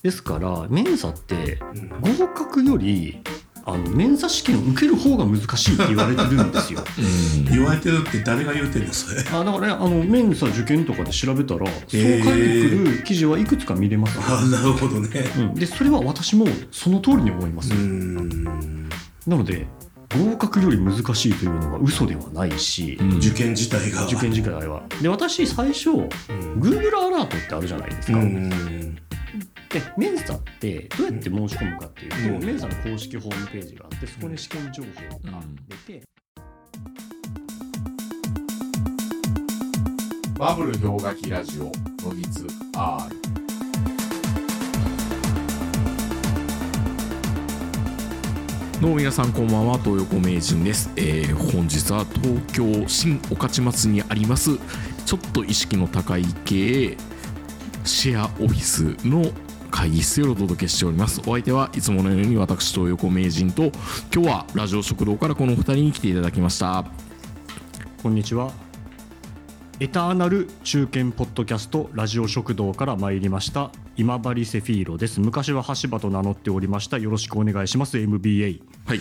ですからメンサって合格よりメンサ試験を受ける方が難しいって言われてるんですよ。 言われてるって誰が言うてるんですかね。 だからね、メンサ受験とかで調べたら、そう書いてくる記事はいくつか見れます、 なるほどね、 でそれは私もその通りに思います。なので合格より難しいというのは嘘ではないし、 受験自体はで、私最初、Google アラートってあるじゃないですか。でメンサってどうやって申し込むかっていうと、メンサの公式ホームページがあって、そこに試験情報が出て、 バブル氷河期ラジオノギツ R。どうも皆さんこんばんは、東横名人です。本日は東京新御徒町にありますちょっと意識の高い系シェアオフィスの会議室よりお届けしております。お相手はいつものように私東横名人と、今日はラジオ食堂からこの2人に来ていただきました。 こんにちは。エターナル中堅ポッドキャストラジオ食堂から参りました今治セフィーロです。昔は橋場と名乗っておりました。よろしくお願いします。 MBA。 はい、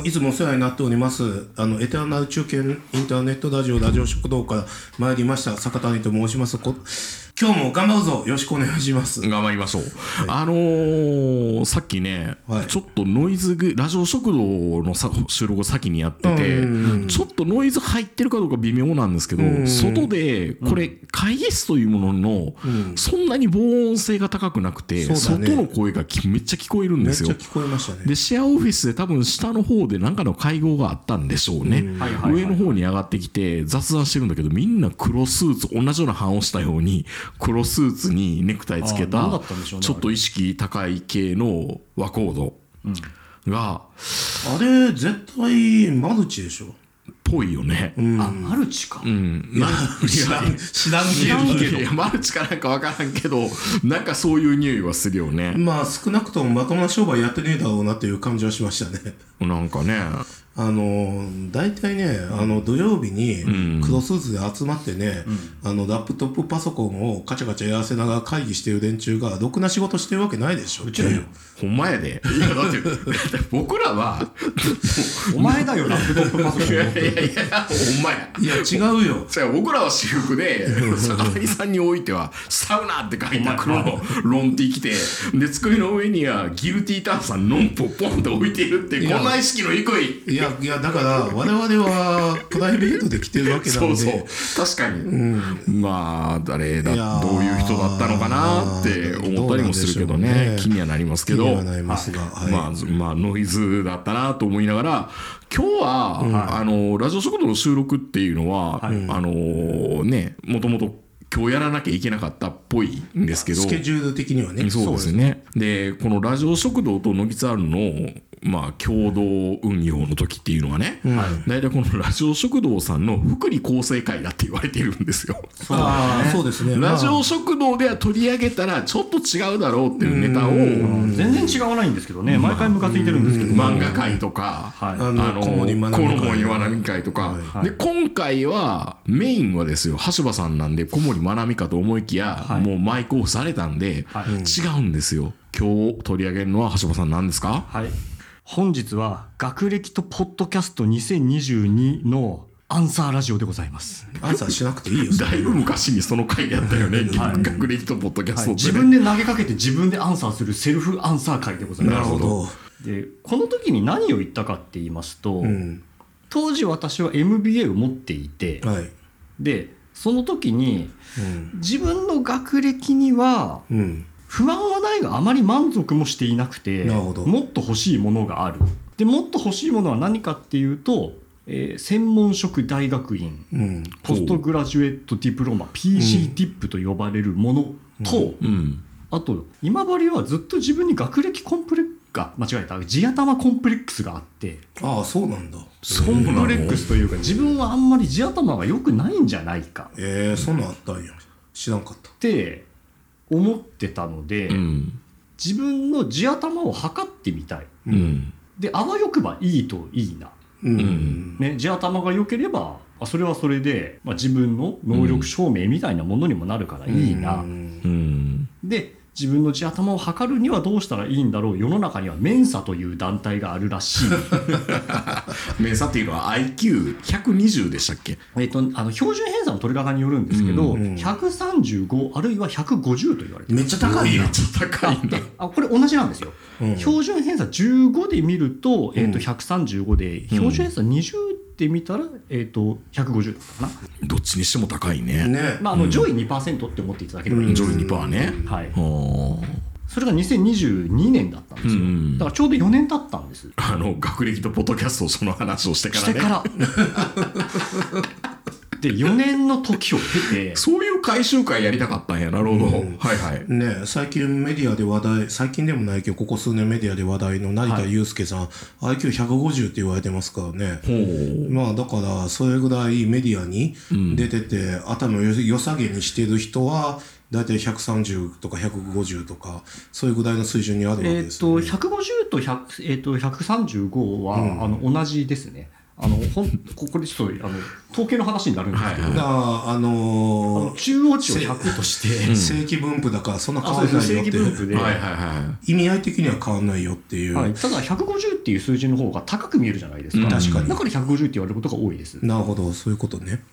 いつもお世話になっております。エターナル中堅インターネットラジオ食堂から参りました坂谷と申します。今日も頑張るぞ、よろしくお願いします。 頑張りましょう。さっきね、ちょっとノイズラジオ食堂の収録を先にやってて、ちょっとノイズ入ってるかどうか微妙なんですけど、外でこれ会議室というものの、そんなに防音性が高くなくて、外の声がめっちゃ聞こえるんですよ。 めっちゃ聞こえましたね。 でシェアオフィスで多分下の方で何かの会合があったんでしょうね。上の方に上がってきて雑談してるんだけど、みんな黒スーツ、同じような版をしたように黒スーツにネクタイつけたちょっと意識高い系の和コードが、 あれ絶対マルチでしょ。 ぽいよね。 マルチか。 知らんけど、 いやマルチかなんか分からんけど、なんかそういう匂いはするよね。 まあ少なくともまともな商売やってねえだろうなっていう感じはしましたね。 なんかね、 大体ね、土曜日に黒スーツで集まってね、ラップトップパソコンをカチャカチャやらせながら会議してる連中がろくな仕事してるわけないでしょ。 うちだよ。 ほんまやで。いやだって僕らはお前だよラップトップパソコン。 いやほんまや。 いや違うよ。 僕らは私服で、坂谷さんにおいてはサウナって書いた黒のロンティ着て、で机の上にはギルティー炭酸ノンポをポンと置いているって、こんな意識の低い。 いやだから我々はプライベートで来てるわけなので、 そう確かに、まあどういう人だったのかなって思ったりもするけどね、気にはなりますけど、まあノイズだったなと思いながら、今日は、ラジオ食堂の収録っていうのは、もともと今日やらなきゃいけなかったっぽいんですけど、 スケジュール的にはね。 そうですね。でこのラジオ食堂とノギツアールの共同運用の時っていうのはね、大体このラジオ食堂さんの福利厚生会だって言われているんですよ。 そうですね。 ラジオ食堂では取り上げたらちょっと違うだろうっていうネタを、 全然違わないんですけどね、毎回ムカついてるんですけど、 漫画会とか、小森まなみ会とか、で今回はメインはですよ、橋場さんなんで小森まなみかと思いきや、もうマイクオフされたんで、違うんですよ。今日取り上げるのは橋場さんなんですか？ 本日は学歴とポッドキャスト2022のアンサーラジオでございます。 アンサーしなくていいよ。 だいぶ昔にその回やったよね、学歴とポッドキャストって、ね、 自分で投げかけて自分でアンサーするセルフアンサー回でございます。 なるほど。 でこの時に何を言ったかって言いますと、当時私は MBA を持っていて、でその時に、自分の学歴には、不安はないがあまり満足もしていなくて、もっと欲しいものがある。でもっと欲しいものは何かっていうと、専門職大学院、ポストグラジュエットディプロマ PCDIP と呼ばれるものと、あと今治はずっと自分に学歴コンプレックスが間違えた地頭コンプレックスがあって、 そうなんだ。 コンプレックスというか、自分はあんまり地頭が良くないんじゃないか、 そんなんあったんや、知らんかったって思ってたので、自分の地頭を測ってみたい、であわよくばいいといいな、地頭が良ければそれはそれで、自分の能力証明みたいなものにもなるからいいな、で自分の地頭を測るにはどうしたらいいんだろう、世の中にはメンサという団体があるらしいメンサっていうのは IQ120 でしたっけ？ 標準偏差の取り方によるんですけど、135あるいは150と言われてめっちゃ高いやん。 めっちゃ高いんだ。 これ同じなんですよ、標準偏差15で見ると、135で標準偏差20で見たら、150だったかな。 どっちにしても高いね。 上位 2% って思っていただければいいです。 上位 2% ね。 はい。それが2022年だったんですよ。だからちょうど4年経ったんです。 学歴とポッドキャストその話をしてからね。 で4年の時を経てそういう回収会やりたかったんや。なるほど、はいはいね。最近メディアで話題、最近でもないけどここ数年メディアで話題の成田悠輔さん、IQ150 って言われてますからね。だからそれぐらいメディアに出てて、頭を良さげにしてる人はだいたい130とか150とかそういうぐらいの水準にあるわけですよね。 150と135は、同じですね。これちょっと統計の話になるんですけど、中央値を100として正規分布だからそんな変わらないよって、 正規分布で、 意味合い的には変わらないよっていう、 ただ150っていう数字の方が高く見えるじゃないですか。 確かに。 だから150って言われることが多いです。 なるほど、そういうことね。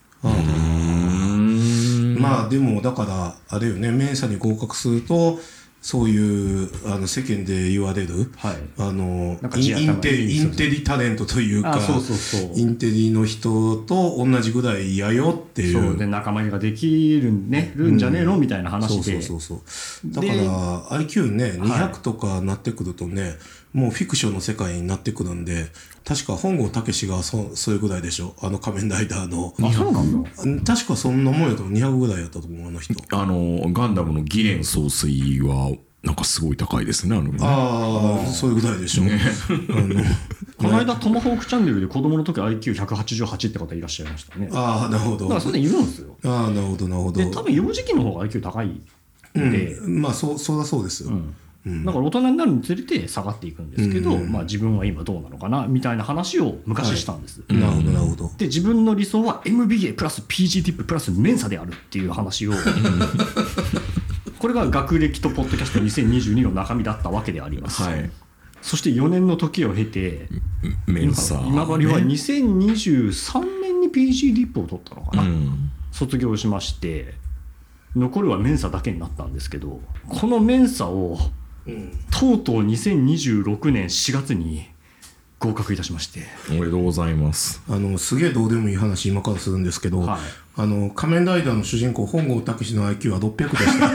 でもだからあれよね、メンサに合格するとそういう世間で言われる、インテリタレントというか、インテリの人と同じぐらいやよっていう。 そうで仲間ができるんじゃねえのみたいな話で。 だから IQ ね200とかなってくるとね、もうフィクションの世界になってくるんで、確か本郷武がそれぐらいでしょ、仮面ライダーの。 そうなんだ。 確かそんなもんやと200ぐらいやったと思う、あの人。 ガンダムのギレン総帥はなんかすごい高いですね。 そういうぐらいでしょ。 この間トマホークチャンネルで子供の時 IQ188 って方いらっしゃいましたね。 なるほど。 だからそれでいるんですよ。 なるほどなるほど。 で多分幼児期の方が IQ 高いんで、 そうだそうですよ。 だから大人になるにつれて下がっていくんですけど、自分は今どうなのかなみたいな話を昔したんです。 なるほどなるほど。 で自分の理想は MBA プラス PGDIP プラスメンサであるっていう話をこれが学歴とポッドキャスト2022の中身だったわけであります。そして4年の時を経てメンサ今治は2023年に PGDIP を取ったのかな、卒業しまして残るはメンサだけになったんですけど、このメンサをとうとう2026年4月に合格いたしまして。 おめでとうございます。 すげえどうでもいい話今からするんですけど、仮面ライダーの主人公本郷武の IQ は600でした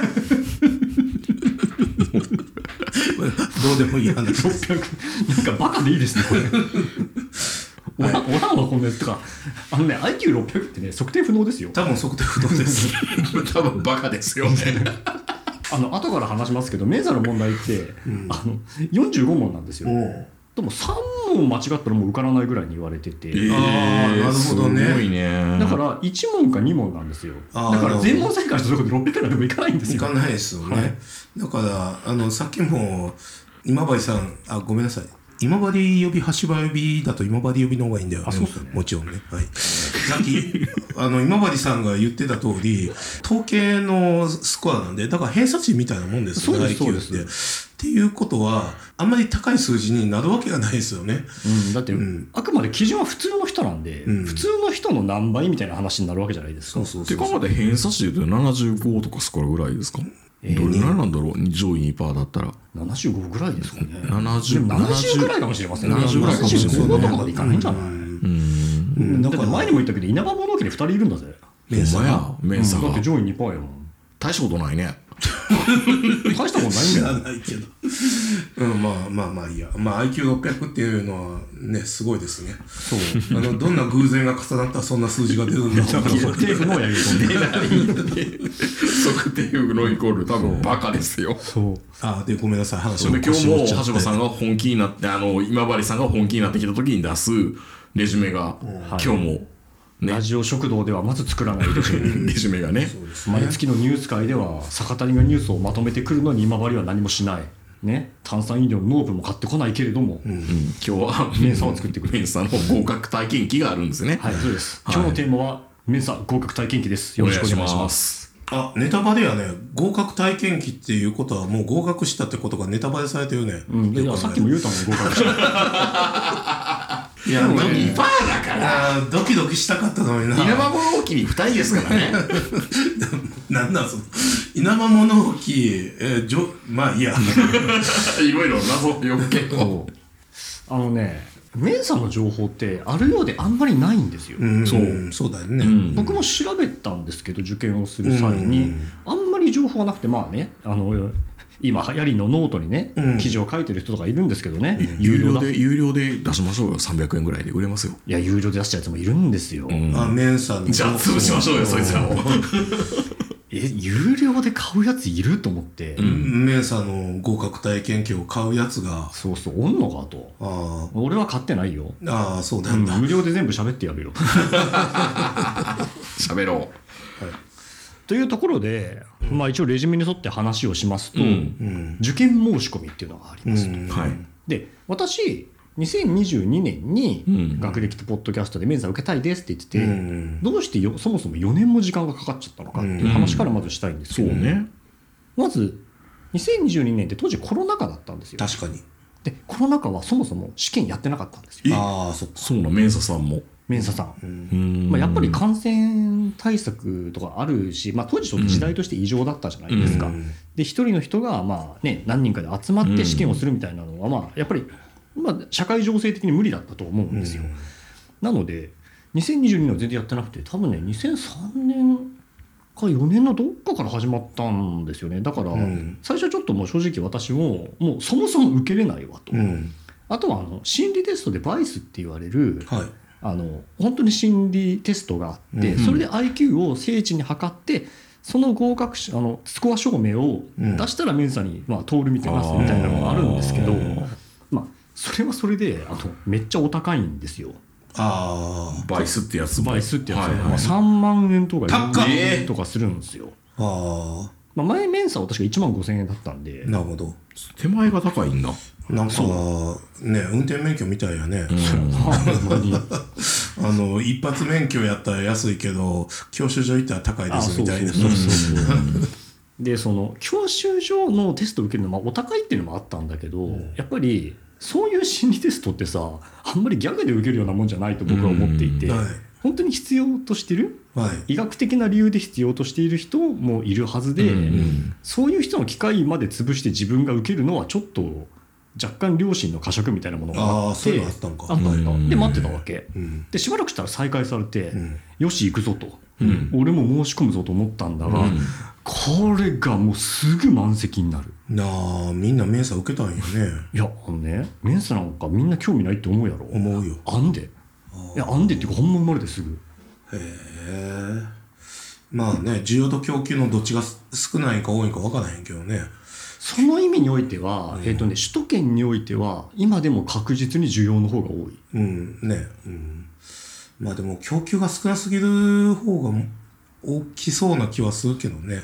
どうでもいい話 600なんかバカでいいですねこれおらんわこんなやつとか。IQ600 ってね測定不能ですよ。 多分測定不能です多分バカですよね後から話しますけどメンサの問題って、45問なんですよ。でも3問間違ったらもう受からないぐらいに言われてて、 なるほどね。 すごいね。 だから1問か2問なんですよ。だから全問正解したところで600点でもいかないんですよ。 いかないですよね。だからさっきも今治さんごめんなさい、今治呼び橋場呼びだと今治呼びの方がいいんだよね。 そうですね。 もちろんね。さっき今治さんが言ってた通り統計のスコアなんで、だから偏差値みたいなもんですよね。IQ ってっていうことはあんまり高い数字になるわけがないですよね。 だって、あくまで基準は普通の人なんで、普通の人の何倍みたいな話になるわけじゃないですか。 ってかまで偏差値で言うと75とかスコアぐらいですか。どれぐらいなんだろう、上位 2% だったら 75ぐらいですかね。 70 ぐらいかもしれませんね。 70ぐらいかもしれませんね。 75とかまでいかないんじゃない。だって前にも言ったけど稲葉物置に2人いるんだぜ。 メンサがだって上位 2% やもん。 大したことないね。 大したことないんだよ。 ないけどまあいいや。IQ600 っていうのはねすごいですね。そうどんな偶然が重なったらそんな数字が出るんだろう。 測定不能やけど出ない。 測定不能イコール多分バカですよ。 でごめんなさい話を今日も橋場さんが本気になって今治さんが本気になってきた時に出すレジュメが今日もラジオ食堂ではまず作らないレジュメがね。毎月のニュース会では坂谷がニュースをまとめてくるのに今治は何もしないね。炭酸飲料のノーブも買ってこないけれども、 今日はメンサを作ってくる。 メンサの合格体験記があるんですね。 そうです。今日のテーマはメンサ合格体験記です。よろしくお願いします。 ネタバレやね。合格体験記っていうことはもう合格したってことがネタバレされてるね。 いやさっきも言うたもん合格した。 いや、 2%だからドキドキしたかったのにな。 稲葉物置に2人ですからね。 なんその稲葉物置、まあいいや。 いろいろ謎よけ。 メンサの情報ってあるようであんまりないんですよ。 そうだよね。 僕も調べたんですけど、受験をする際にあんまり情報がなくて、まあね、今流行りのノートにね、記事を書いてる人とかいるんですけどね、 有料で出しましょうよ。300円ぐらいで売れますよ。 いや、有料で出したやつもいるんですよ。 メンサのじゃあ潰しましょうよ、そいつらを。 有料で買うやついると思って、 メンサの合格体験記を買うやつがおんのかと。俺は買ってないよ。 そうなんだ。 無料で全部喋ってやるよ。 喋ろう。 というところで、一応レジュメに沿って話をしますと、受験申し込みっていうのがあります。で、私2022年に学歴とポッドキャストでメンサ受けたいですって言ってて、どうしてそもそも4年も時間がかかっちゃったのかっていう話からまずしたいんですけど、まず2022年って当時コロナ禍だったんですよ。 確かに。 でコロナ禍はそもそも試験やってなかったんですよ。 そうな、メンサさんも。 メンサさん、やっぱり感染対策とかあるし、当時ちょっと時代として異常だったじゃないですか。で一人の人が何人かで集まって試験をするみたいなのはやっぱり社会情勢的に無理だったと思うんですよ。なので2022年は全然やってなくて、多分ね2003年か4年のどっかから始まったんですよね。だから最初ちょっともう正直私もうそもそも受けれないわと。あとは心理テストでバイスって言われる、本当に心理テストがあって、それで IQ を精緻に測ってその合格スコア証明を出したらメンサに通るみたいなのがあるんですけど、それはそれでめっちゃお高いんですよ。 バイスってやつ。 3万円とか4万円とかするんですよ。前メンサは確か1万5,000円だったんで。 なるほど。 手前が高いんだ。 なんかね、運転免許みたいやね。一発免許やったら安いけど教習所行ったら高いですみたいな。 でその教習所のテストを受けるのお高いっていうのもあったんだけど、やっぱりそういう心理テストってさ、あんまりギャグで受けるようなもんじゃないと僕は思っていて、本当に必要としてる、医学的な理由で必要としている人もいるはずで、そういう人の機会まで潰して自分が受けるのはちょっと若干良心の過食みたいなものがあって、 そういうのあったんか。 で待ってたわけ、でしばらくしたら再開されて、よし行くぞと、俺も申し込むぞと思ったんだが、これがもうすぐ満席になる。 みんなメンサ受けたんやね。 いやメンサなんかみんな興味ないって思うやろ。 思うよ。 あんでっていうか本物生まれてすぐ。 へえ。需要と供給のどっちが少ないか多いか分からへんけどね。 その意味においては、首都圏においては今でも確実に需要の方が多い。 でも供給が少なすぎる方が大きそうな気はするけどね。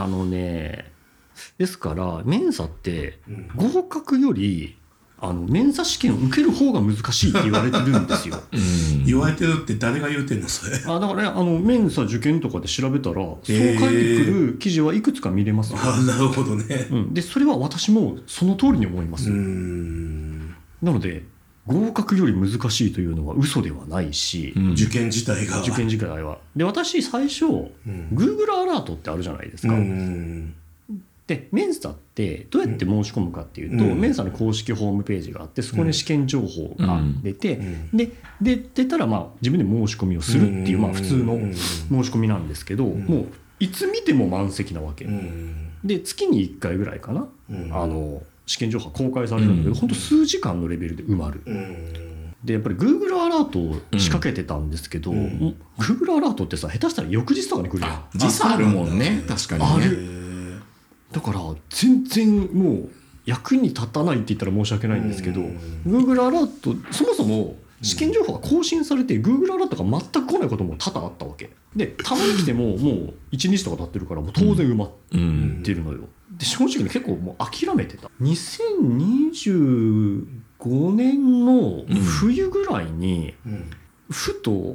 ですからメンサって合格よりメンサ試験を受ける方が難しいって言われてるんですよ。 言われてるって誰が言うてんのそれ。 だからメンサ受験とかで調べたら、そう書いてくる記事はいくつか見れますよ。 なるほどね。 でそれは私もその通りに思います。なので合格より難しいというのは嘘ではないし、 受験自体は。 で私最初、Google アラートってあるじゃないですか。でメンサってどうやって申し込むかっていうと、メンサの公式ホームページがあって、そこに試験情報が出て、で出たら自分で申し込みをするっていう普通の申し込みなんですけど、もういつ見ても満席なわけ、で月に1回ぐらいかな、試験情報が公開されるんだけど、本当数時間のレベルで埋まる。でやっぱり Google アラートを仕掛けてたんですけど、Google アラートってさ、下手したら翌日とかに来るやん。 時差あるもんね。確かにね。 だから全然もう役に立たないって言ったら申し訳ないんですけど、Google アラートそもそも試験情報が更新されて Google アラートが全く来ないことも多々あったわけで、たまに来てももう1日とか経ってるからもう当然埋まってるのよ。で正直結構もう諦めてた。2025年の冬ぐらいにふと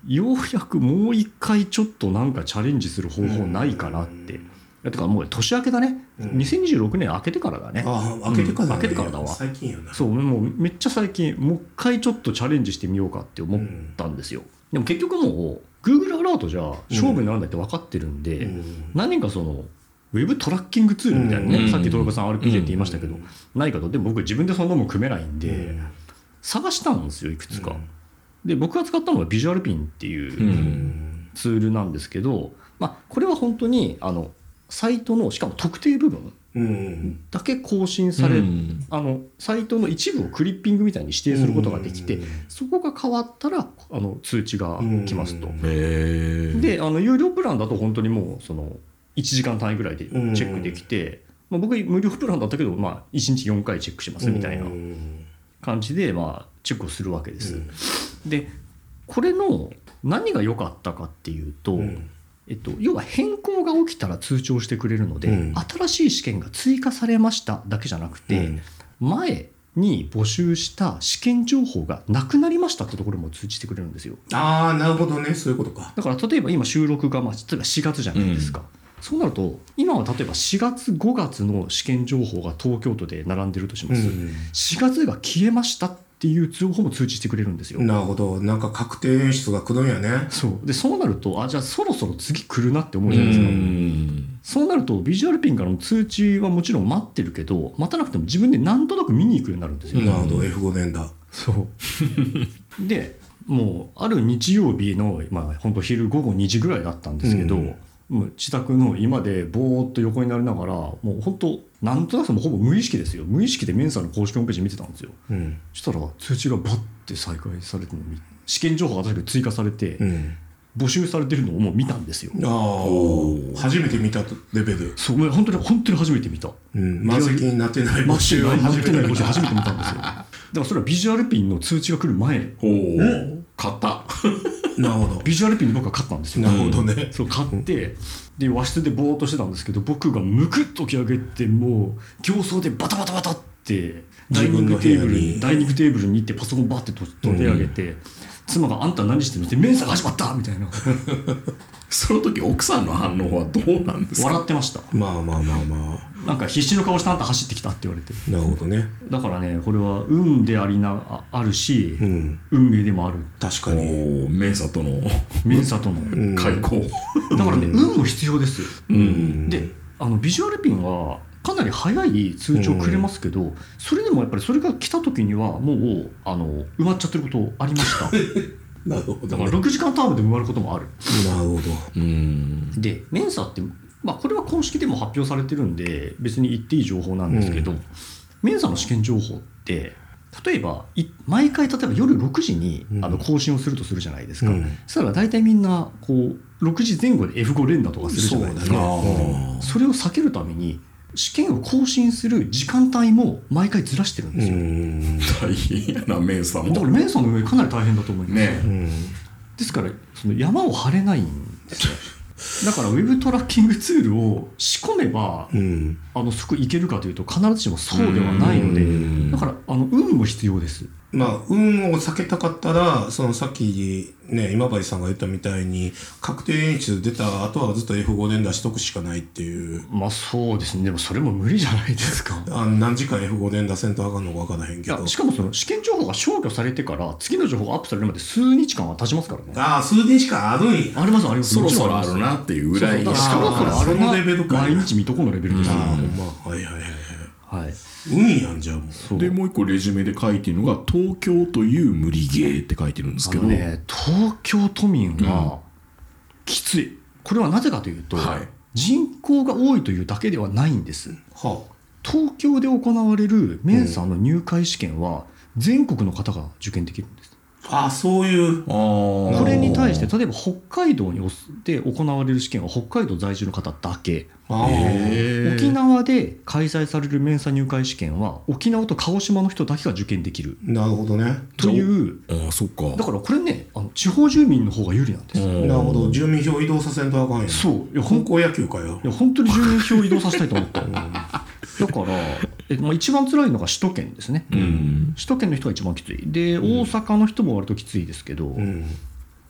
ようやくもう一回ちょっとなんかチャレンジする方法ないかなって。だからもう年明けだね、2026年明けてからだね。 明けてからだね、 明けてからだわ。 最近やな。 そう、もうめっちゃ最近、もう一回ちょっとチャレンジしてみようかって思ったんですよ。でも結局もう Google アラートじゃ勝負にならないって分かってるんで、何かそのウェブトラッキングツールみたいなね、さっき豊岡さん RPA って言いましたけど、ないかと。でも僕自分でそんなもん組めないんで、探したんですよ、いくつか。で、僕が使ったのがビジュアルピンっていうツールなんですけど、これは本当にサイトのしかも特定部分だけ更新され、サイトの一部をクリッピングみたいに指定することができて、そこが変わったら通知が来ますと。で有料プランだと本当にもうその1時間単位ぐらいでチェックできて、僕無料プランだったけど、1日4回チェックしますみたいな感じでチェックをするわけです。でこれの何が良かったかっていうと、要は変更が起きたら通知をしてくれるので、新しい試験が追加されましただけじゃなくて、前に募集した試験情報がなくなりましたってところも通知してくれるんですよ。 ああ、なるほどね、そういうことか。 だから例えば今収録が例えば4月じゃないですか。そうなると今は例えば4月5月の試験情報が東京都で並んでるとします。4月が消えましたっていう情報も通知してくれるんですよ。 なるほど。なんか確定演出が来るんやね。 そうなるとじゃあそろそろ次来るなって思うじゃないですか。そうなるとビジュアルピンからの通知はもちろん待ってるけど、待たなくても自分でなんとなく見に行くようになるんですよ。 なるほど。F5 年だ。 そうでもうある日曜日の本当昼午後2時ぐらいだったんですけど、もう自宅の居間でぼーっと横になりながら、もう本当なんとなくほぼ無意識ですよ。無意識でメンサの公式ホームページ見てたんですよ。そしたら通知がバッて再開されてるのに、試験情報が確かに追加されて、募集されてるのをもう見たんですよ。 初めて見たレベル。 そう、本当に初めて見た。 満席になってない募集を初めて見たんですよ。だからそれはビジュアルピンの通知が来る前。 買った。 なるほど。ビジュアルピンに僕は買ったんですよ。 なるほどね。 そう買ってで和室でぼーっとしてたんですけど、僕がむくっと起き上げて、もう競争でバタバタバタってダイニングテーブルに行ってパソコンバッて取り上げて、妻があんた何してるのってメンサが始まったみたいな。 その時奥さんの反応はどうなんですか？ 笑ってました。なんか必死の顔してあんた走ってきたって言われて。 なるほどね。 だからね、これは運であるし、運命でもある。 確かに。 メンサとの開口。だからね、運も必要です。でビジュアルピンはかなり早い通知をくれますけど、それでもやっぱりそれが来た時にはもう埋まっちゃってることありました。 なるほど、 だから6時間タームで埋まることもある。 なるほど。 でメンサって、これは公式でも発表されてるんで別に言っていい情報なんですけど、メンサの試験情報って例えば毎回夜6時に更新をするとするじゃないですか。そしたら大体みんなこう6時前後で F5 連打とかするじゃないですか。それを避けるために試験を更新する時間帯も毎回ずらしてるんですよ。 大変やな、メンサも。 だからメンサの上かなり大変だと思いますね。ですからその山を張れないんですよ。だからウェブトラッキングツールを仕込めば、即いけるかというと必ずしもそうではないので、だから運も必要です。 運を避けたかったら、そのさっきね、今治さんが言ったみたいに確定演出出た後はずっと F5 連打しとくしかないっていう。 そうですね。でもそれも無理じゃないですか。 何時間 F5 連打せんとあかんのか分からへんけど。 しかもその試験情報が消去されてから次の情報がアップされるまで数日間は経ちますからね。 数日間あるんや。 あります。 そろそろあるなっていうぐらい。 そろそろあるな、 レベルか。 毎日見とこのレベルですよ。 運やんじゃん。 でもう一個レジュメで書いてるのが東京という無理ゲーって書いてるんですけど、 東京都民はきつい。これはなぜかというと、人口が多いというだけではないんです。東京で行われるメンサの入会試験は全国の方が受験できるんです。 そういう。 これに対して例えば北海道で行われる試験は北海道在住の方だけ。沖縄で開催されるメンサ入会試験は沖縄と鹿児島の人だけが受験できる。 なるほどね。 という。 そっか。 だからこれね、地方住民の方が有利なんです。 なるほど。住民票移動させんとあかんやん。 そう。 高校野球かよ。 本当に住民票移動させたいと思った。だから一番辛いのが首都圏ですね。首都圏の人が一番きつい。で、大阪の人も割ときついですけど、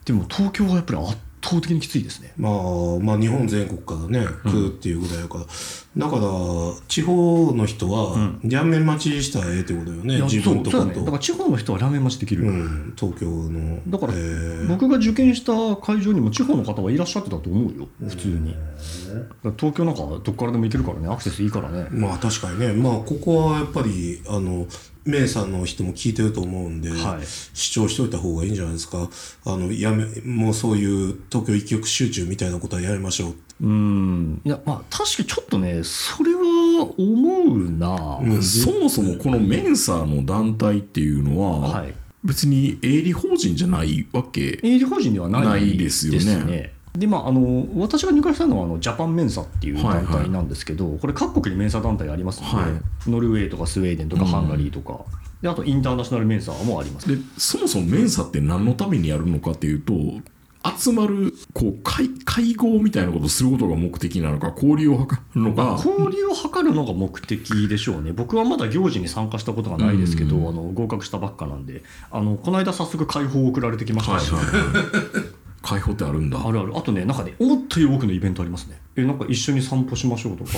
でも東京はやっぱり圧倒的にきついですね。 まあ日本全国からね来るっていうぐらいやから、だから地方の人はラーメン待ちしたらええってことよね、自分とかと。 だから地方の人はラーメン待ちできる、 東京の。 だから、僕が受験した会場にも地方の方はいらっしゃってたと思うよ、普通に。東京なんかどっからでも行けるからね、アクセスいいからね。 まあ確かにね、ここはやっぱりメイさんの人も聞いてると思うんで、主張しといた方がいいんじゃないですか。もうそういう東京一極集中みたいなことはやめましょう。いや、確かにちょっとね、それは思うな。 そもそもこのメンサーの団体っていうのは、別に営利法人じゃないわけ。 営利法人ではないですよね。 で私が入会したのはジャパンメンサっていう団体なんですけど、これ各国にメンサ団体ありますので、ノルウェーとかスウェーデンとかハンガリーとか、であとインターナショナルメンサもあります。 でそもそもメンサって何のためにやるのかっていうと、集まる会合みたいなことをすることが目的なのか、交流を図るのか。 交流を図るのが目的でしょうね。僕はまだ行事に参加したことがないですけど、合格したばっかなんで、この間早速会報を送られてきましたし、 開放ってあるんだ。 あるある。あとね、なんかね、思ったより多くのイベントありますね。なんか一緒に散歩しましょうとか、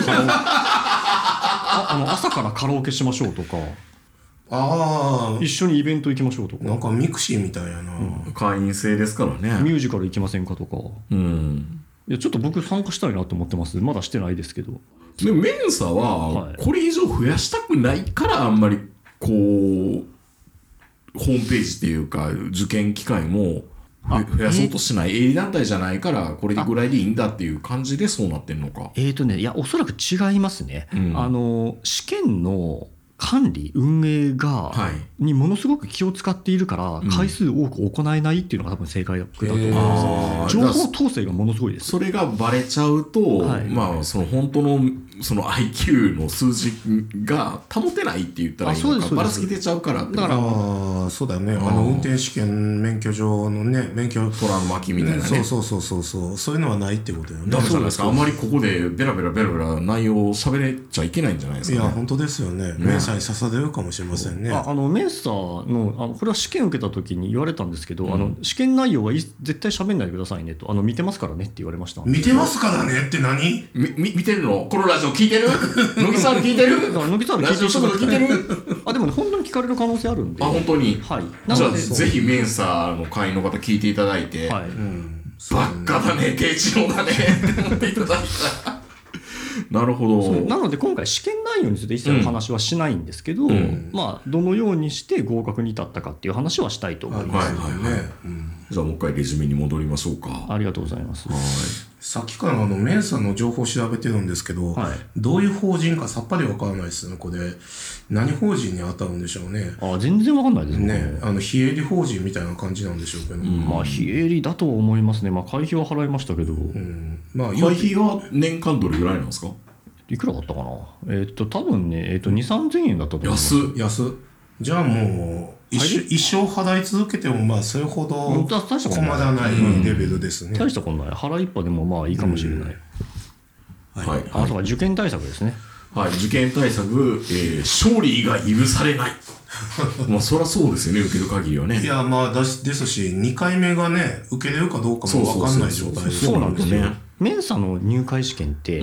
朝からカラオケしましょうとか、一緒にイベント行きましょうとか。 なんかミクシーみたいやな。 会員制ですからね。 ミュージカル行きませんかとか。いや、ちょっと僕参加したいなと思ってます。まだしてないですけど。 でもメンサはこれ以上増やしたくないからあんまりこうホームページっていうか受験機会も増やそうとしない、営利団体じゃないからこれぐらいでいいんだっていう感じでそうなってんのか。 いや、おそらく違いますね。試験の管理運営にものすごく気を使っているから回数多く行えないっていうのが多分正解だと思います。情報統制がものすごいです。 それがバレちゃうと、その本当のその IQ の数字が保てないって言ったらいいのか、ばらつき出ちゃうからって。 だからそうだよね、運転試験免許証のね、免許虎の巻みたいなね、 そういうのはないってことよね。 ダメじゃないですか。あんまりここでベラベラ内容を喋れちゃいけないんじゃないですかね。 いや本当ですよね。メンサに刺されるかもしれませんね。 メンサのこれは試験受けた時に言われたんですけど、試験内容は絶対喋んないでくださいねと、見てますからねって言われました。 見てますからねって何？ 見てるの？このラジオ聞いてる？乃木さん聞いてる？ 乃木さん聞いてる？でもね、本当に聞かれる可能性あるんで。 本当に。 はい。 じゃあぜひメンサの会員の方聞いていただいて、バッカだね、低知能だねって思っていただいたら。なるほど。 なので今回試験内容について一切の話はしないんですけど、どのようにして合格に至ったかっていう話はしたいと思います。 じゃあもう一回レジュメに戻りましょうか。 ありがとうございます。 さっきからメンサの情報を調べてるんですけど、どういう法人かさっぱりわからないですね。これ何法人に当たるんでしょうね。 全然わかんないですね。非営利法人みたいな感じなんでしょうけど、 非営利だと思いますね。会費は払いましたけど、 会費は年間どれぐらいなんですか？ いくらだったかな。多分ね、2,000-3,000円だったと思います。 安。じゃあもう一生払い続けてもそれほど困らないレベルですね。 大したことない。払いっぱでもいいかもしれない。あとは受験対策ですね。 受験対策、勝利が許されない。そりゃそうですよね、受ける限りはね。 いやですし、2回目がね受けれるかどうかも分かんない状態です。 そうなんですよ。メンサの入会試験って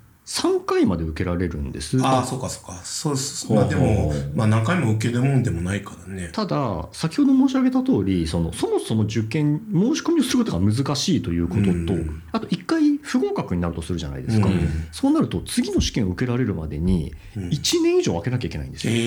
3回まで受けられるんです。 そうか。そうです。でも何回も受けるもんでもないからね。 ただ先ほど申し上げた通り、そもそも受験申し込みをすることが難しいということと、あと1回不合格になるとするじゃないですか。そうなると次の試験を受けられるまでに1年以上空けなきゃいけないんですよ。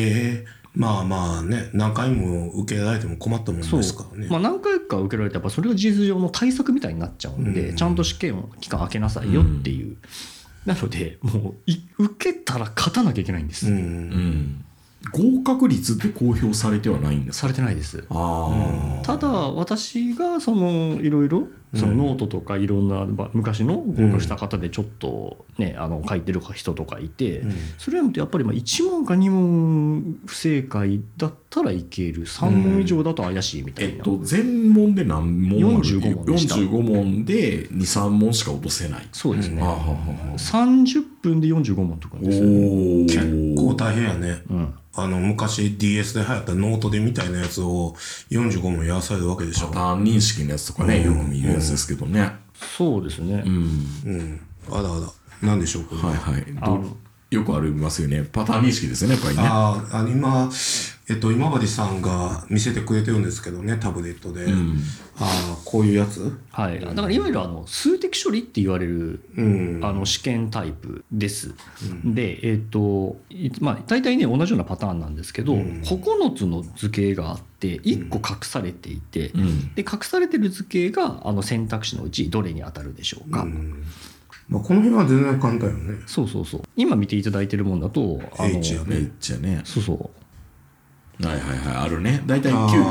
何回も受けられても困ったもんですからね。 何回か受けられたらそれが事実上の対策みたいになっちゃうんで、ちゃんと試験期間空けなさいよっていう。なのでもう受けたら勝たなきゃいけないんです。 合格率って公表されてはないんですか？ されてないです。ただ私がいろいろそのノートとかいろんな昔の合格した方でちょっとね書いてる人とかいて、それを見るとやっぱり1問か2問不正解だったらいける、3問以上だと怪しいみたいな。 全問で何問ある 45問でした。 45問で 2,3 問しか落とせない。 そうですね。30分で45問解くんですよ、 結構大変やね。昔 DS で流行ったノートでみたいなやつを45問やらされるわけでしょ。 パターン認識のやつとかね、よく見るやつですけどね。 そうですね。 あらあら、なんでしょうこれ。 はいはい。よくありますよね。パターン認識ですよね、やっぱりね。 今治さんが見せてくれてるんですけどね、タブレットで。こういうやつ。 はい。だからいわゆる数的処理って言われる試験タイプです。で、大体ね同じようなパターンなんですけど、9つの図形があって1個隠されていて、で隠されてる図形が選択肢のうちどれに当たるでしょうか。 この辺は全然簡単よね。 そう。今見ていただいてるものだと H やね。 そうはいあるね。だいたい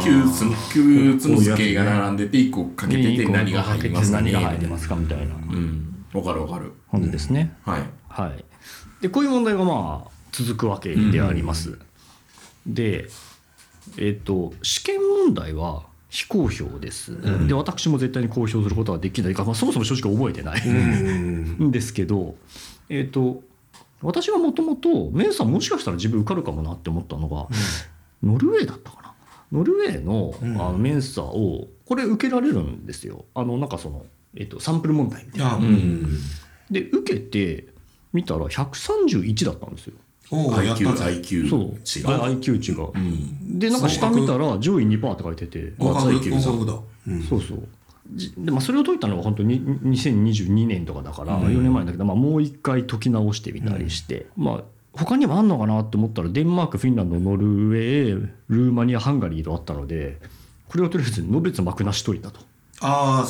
9つの図形が並んでて1個かけてて何が入りますかね。 何が入ってますかみたいな。 わかる。 ほんでですね。はい。でこういう問題が続くわけであります。で試験問題は非公表です。で私も絶対に公表することはできないから、そもそも正直覚えてないんですけど、私はもともとメンサもしかしたら自分受かるかもなって思ったのが、ノルウェーだったかな。ノルウェーのメンサをこれ受けられるんですよ。なんかサンプル問題みたいな。で受けてみたら131だったんですよ。 IQ そう IQ 値が、でなんか下見たら上位 2% って書いてて、 合格だ。 そうで、それを解いたのは本当に2022年とかだから4年前だけど、もう一回解き直してみたりして、他にもあんのかなって思ったらデンマーク、フィンランド、ノルウェー、ルーマニア、ハンガリーとあったので、これをとりあえずのべつ幕なし解いたと。 こ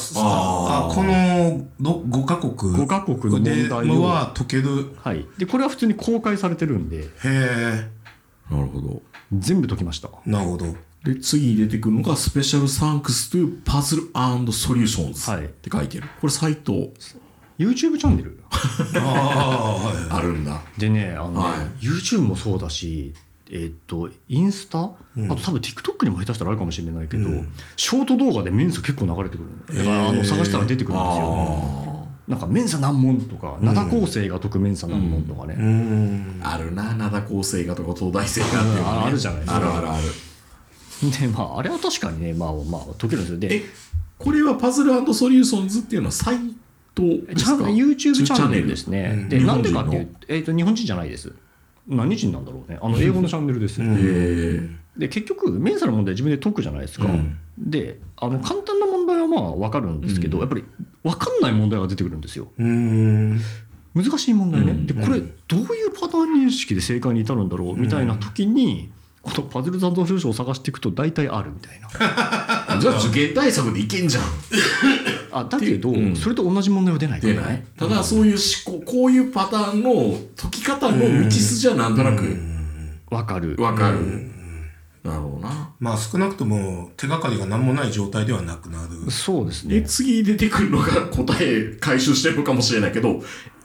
の5カ国の問題は解ける。 はい。でこれは普通に公開されてるんで。 へえ。 なるほど。 全部解きました。 なるほど。 で次出てくるのがスペシャルサンクス to Puzzle and Solutions って書いてる。これサイト YouTube チャンネルあるんだ。 でねYouTube もそうだし、インスタ、あと多分 TikTok にも下手したらあるかもしれないけど、ショート動画でメンサ結構流れてくる。だから探したら出てくるんですよ。なんかメンサ難問とか灘高生が解くメンサ難問とかね、 あるな。灘高生がとか東大生がっていうあるじゃないですか。 ある。 であれは確かにね解けるんですよ。でこれはパズル&ソリューションズっていうのはサイトですか。 YouTube チャンネルですね。でなんでかっていう日本人じゃないです。何人なんだろうね。英語のチャンネルですよ。で結局メンサの問題自分で解くじゃないですか。で簡単な問題は分かるんですけど、やっぱり分かんない問題が出てくるんですよ。難しい問題ね。でこれどういうパターン認識で正解に至るんだろうみたいな時に、このパズル残像収集を探していくと大体あるみたいな。 じゃあ受験対策でいけんじゃん。 だけどそれと同じ問題は出ないからね。 ただそういう思考、こういうパターンの解き方の道筋はなんとなく分かる。 なるほどな。 少なくとも手がかりが何もない状態ではなくなる。 そうですね。 で次出てくるのが答え回収してるのかもしれないけど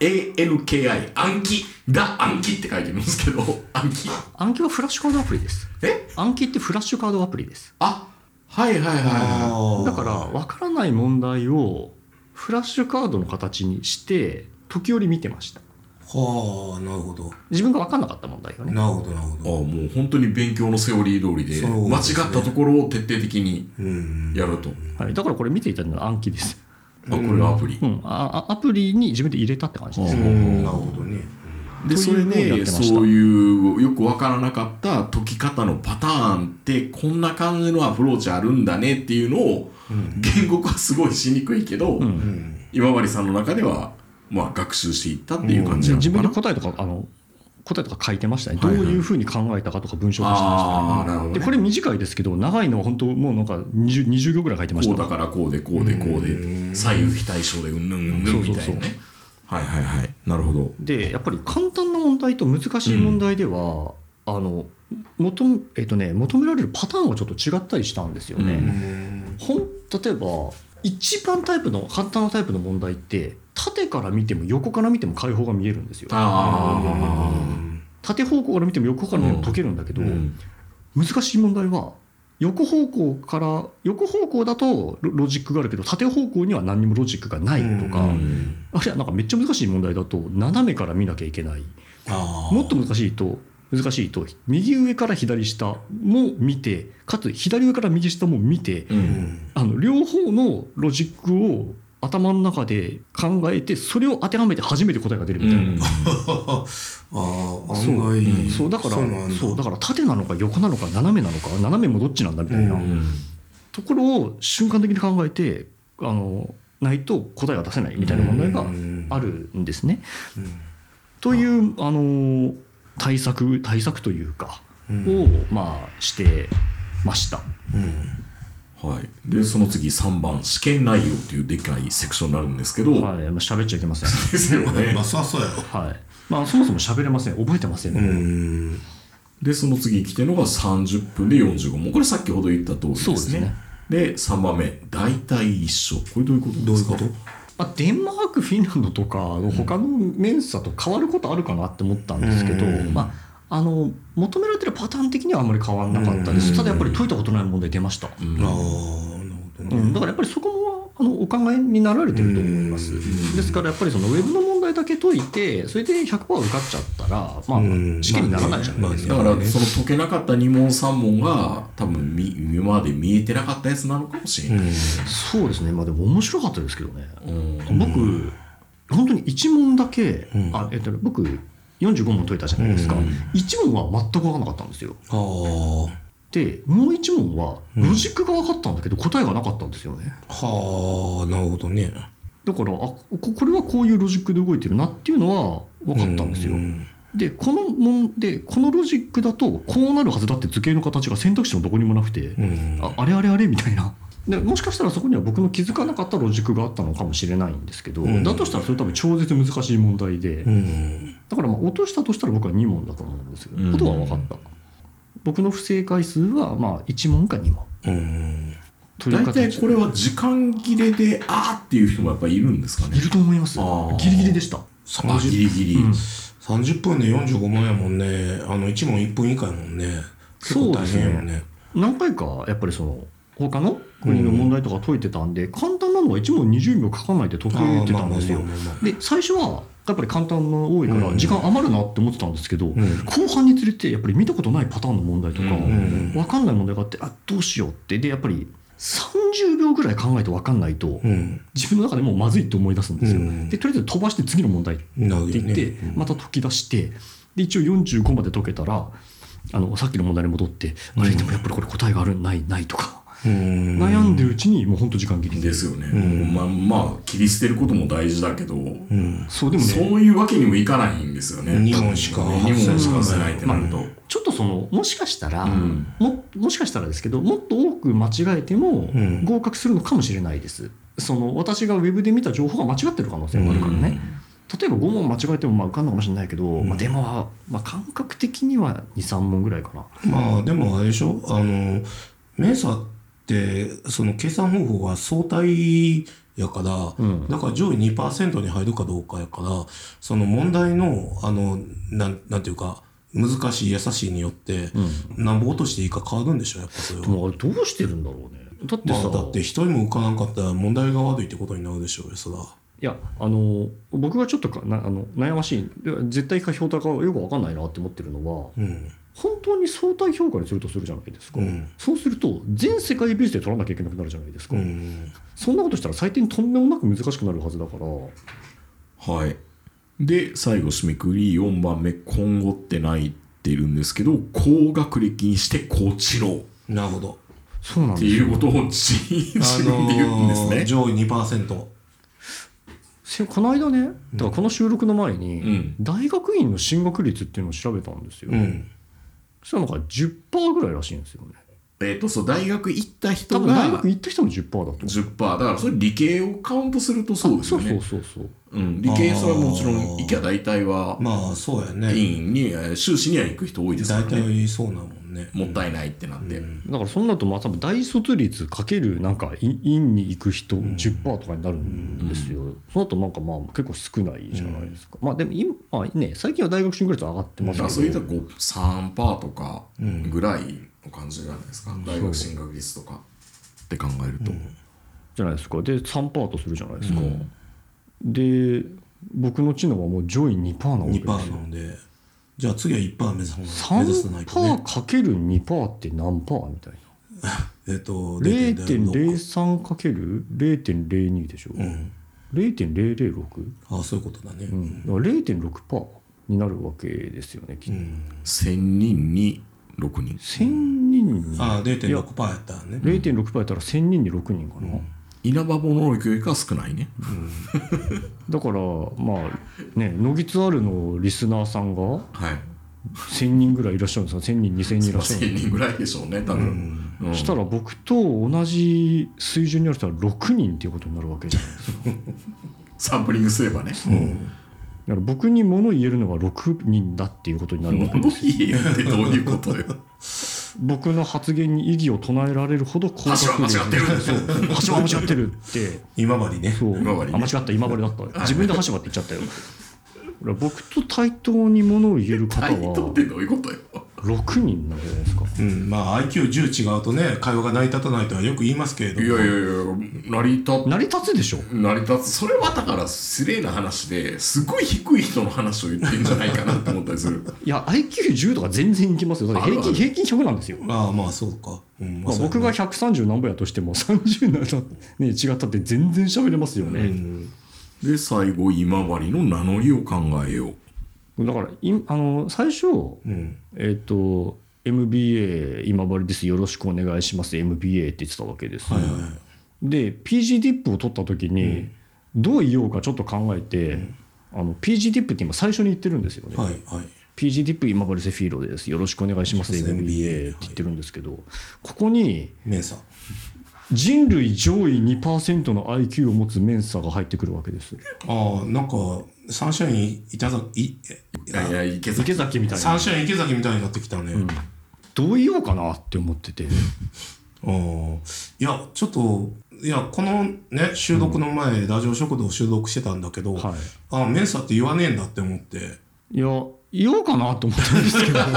ANKI 暗記って書いてるんですけど、暗記はフラッシュカードアプリです。暗記ってフラッシュカードアプリです。 はいだから分からない問題をフラッシュカードの形にして時折見てました。 なるほど。 自分が分かんなかった問題がね。 なるほど。 もう本当に勉強のセオリー通りで間違ったところを徹底的にやると。 だからこれ見ていただいたのは暗記です。 これがアプリ。 アプリに自分で入れたって感じです。 なるほどね。 でそれでそういうよく分からなかった解き方のパターンってこんな感じのアプローチあるんだねっていうのを言語化はすごいしにくいけど、今治さんの中では学習していったっていう感じなのかな。 自分で答えとか書いてましたね。どういうふうに考えたかとか文章化してましたね。でこれ短いですけど長いのは本当もうなんか20行ぐらい書いてました。 こうだからこうで左右非対称でうんぬんみたいなね。なるほど。でやっぱり簡単な問題と難しい問題では、求められるパターンがちょっと違ったりしたんですよね。例えば一番簡単なタイプの問題って縦から見ても横から見ても解法が見えるんですよ。縦方向から見ても横方向から見ても解けるんだけど、難しい問題は横方向だとロジックがあるけど縦方向には何にもロジックがないとか、あるいはなんかめっちゃ難しい問題だと斜めから見なきゃいけない。もっと難しいと右上から左下も見てかつ左上から右下も見て、両方のロジックを頭の中で考えてそれを当てはめて初めて答えが出るみたいな。そうだから縦なのか横なのか斜めなのか斜めもどっちなんだみたいなところを瞬間的に考えてないと答えが出せないみたいな問題があるんですね。という対策というかをしてました。 はい、でその次3番試験内容というでかいセクションになるんですけど、 喋っちゃいけません。 ですよね。 そうやろ。 そもそも喋れません。覚えてませんね。 でその次来てるのが30分で45問。これさっきほど言った通りですね。 そうですね。 で3番目大体一緒。これどういうことですか？ デンマークフィンランドとかの他の面差と変わることあるかなって思ったんですけど、求められてるパターン的にはあんまり変わらなかったです。ただやっぱり解いたことない問題出ました。だからやっぱりそこもお考えになられてると思います。ですからやっぱりそのウェブの問題だけ解いてそれで 100% 受かっちゃったら試験にならないじゃないですか。 だからその解けなかった2問3問が多分今まで見えてなかったやつなのかもしれない。 そうですね。でも面白かったですけどね。僕本当に1問だけ僕45問解いたじゃないですか。1問は全く分からなかったんですよ。でもう1問はロジックが分かったんだけど答えがなかったんですよね。 なるほどね。 だからこれはこういうロジックで動いてるなっていうのは分かったんですよ。でこのロジックだとこうなるはずだって図形の形が選択肢のどこにもなくて、あれみたいな。でもしかしたらそこには僕の気づかなかったロジックがあったのかもしれないんですけど、だとしたらそれ多分超絶難しい問題で、だから落としたとしたら僕は2問だと思うんですけど、ことは分かった。僕の不正解数は1問か2問。 大体これは時間切れでっていう人もやっぱりいるんですかね。 いると思います。ギリギリでした。 ギリギリ。 30分で45問やもんね。1問1分以下やもんね。結構大変やもんね。 何回かやっぱり他の国の問題とか解いてたんで、簡単なのは1問20秒かかんないで解けてたんですよ。で最初はやっぱり簡単の多いから時間余るなって思ってたんですけど、後半につれてやっぱり見たことないパターンの問題とか、分かんない問題があってどうしようってでやっぱり30秒ぐらい考えて分かんないと、自分の中でもうまずいって思い出すんですよ。でとりあえず飛ばして次の問題って言ってまた解き出してで一応45まで解けたらさっきの問題に戻ってでもやっぱりこれ答えがあるないとか。悩んでるうちにもう本当時間切りですよね。切り捨てることも大事だけど、 そういうわけにもいかないんですよね。 2問しかせないってなると、 ちょっともしかしたらもしかしたらですけどもっと多く間違えても合格するのかもしれないです。私がウェブで見た情報が間違ってる可能性もあるからね。例えば5問間違えても受かんのかもしれないけど、でも感覚的には 2,3 問ぐらいかな。 でもあれでしょメンサって計算方法が相対やから、だから上位 2% に入るかどうかやから問題のなんていうか難しい優しいによって何本落としていいか変わるんでしょやっぱそれは。 でもあれどうしてるんだろうね。だって一人も受からなかったら問題が悪いってことになるでしょうよそら。 いや僕がちょっと悩ましい絶対か評価がよく分かんないなって思ってるのは、本当に相対評価にするとするじゃないですか、そうすると全世界ベースで取らなきゃいけなくなるじゃないですか、そんなことしたら採点とんでもなく難しくなるはずだから。 はい。で最後締めくくり4番目今後ってないっているんですけど高学歴にして高知能。 なるほど。 そうなんですよ。 っていうことを自分で言うんですね。 上位 2%。 この間ね、だからこの収録の前に、大学院の進学率っていうのを調べたんですよ。そしたらなんか 10% ぐらいらしいんですよね。 そう大学行った人が多分大学行った人も 10% だと。 10%だからそれ理系をカウントするとそうですよね。 そう。 理系それはもちろん行きゃ大体はそうやね。 院に修士には行く人多いですからね。 大体そうなもんね。 んね。 もったいないってなって、 だからそんなとまあ多分大卒率かけるなんか院に行く人 10% とかになるんですよ。その後なんかまあ結構少ないじゃないですか。まあでも今、まあね、最近は大学進学率上がってますけど、 そういった3% とかぐらいの感じじゃないですか、大学進学率とかって考えると、 じゃないですか。で 3% とするじゃないですか。で僕の知能はもう上位 2% なわけですよ。 2% なんで、じゃあ次は 1% 目指さないとね。 3% かける 2% って何パーみたいな。0.03 かける 0.02 でしょ。0.006? ああ、そういうことだね。 だから 0.6% になるわけですよね、きっと。 1000人に6人。 1000人に。 ああ、0.6% やったらね。 0.6% やったら1000人に6人かな。 稲葉ボノの教育が少ないね。 だからまあね、ノギツアルのリスナーさんがはい。 1000人ぐらいいらっしゃるんですか。1000人2000人いらっしゃるん 1000人ぐらいでしょうね、多分。 したら僕と同じ水準にある人は6人っていうことになるわけじゃないですか。 サンプリングすればね。 だから僕に物言えるのが6人だっていうことになるわけですよ。 いいってどういうことよ。 僕の発言に異議を唱えられるほど高橋は間違ってる。 橋は間違ってるって今治ね。 そう今治ね間違った今治だった自分で橋はって言っちゃったよ。だから僕と対等に物を言える方対等っはてどういうことよ。 6人なんじゃないですか。 まあ IQ10 違うとね、会話が成り立たないとはよく言いますけれども。 いやいやいや、成り立つでしょ。 成り立つ。それはだから失礼な話ですごい低い人の話を言ってんじゃないかなって思ったりする。 いや IQ10 とか全然いきますよ。だって平均100なんですよ。 ああ、まあそうか。 まあ、僕が130何本やとしても30な、ね、違ったって全然喋れますよね。 で最後今治の名乗りを考えよう。 だから最初、MBA 今治ですよろしくお願いします MBA って言ってたわけです、で PGDIP を取った時に、どう言おうかちょっと考えて、PGDIP って今最初に言ってるんですよね、PGDIP 今治セフィーロですよろしくお願いします MBA って言ってるんですけど、ここにメンサ人類上位 2% の IQ を持つメンサが入ってくるわけです。 ああ、なんかサンシャイン池崎みたいな。 サンシャイン池崎みたいになってきたね。 どう言おうかなって思ってて。 いやちょっとこのね収録の前、ラジオ食堂を収録してたんだけど、メンサって言わねえんだって思って。いや言おうかなと思ったんですけど。